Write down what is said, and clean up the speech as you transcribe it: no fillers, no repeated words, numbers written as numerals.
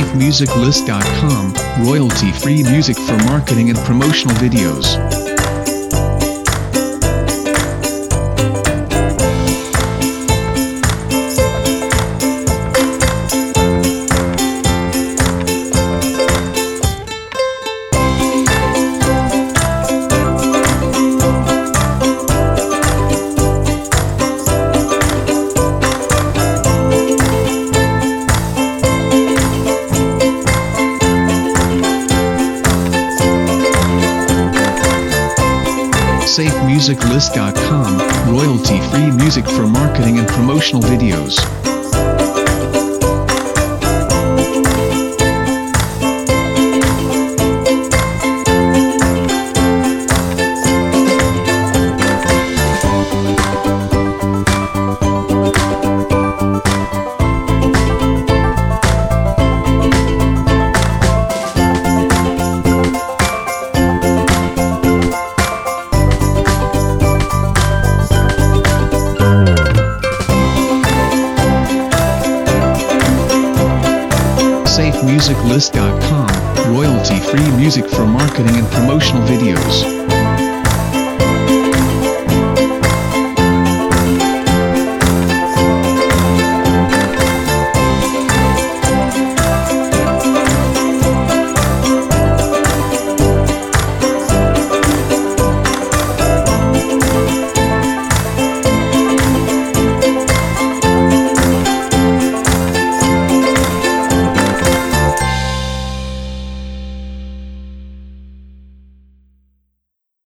SafeMusicList.com, royalty-free music for marketing and promotional videos. SafeMusicList.com, royalty-free music for marketing and promotional videos. SafeMusicList.com, royalty-free music for marketing and promotional videos.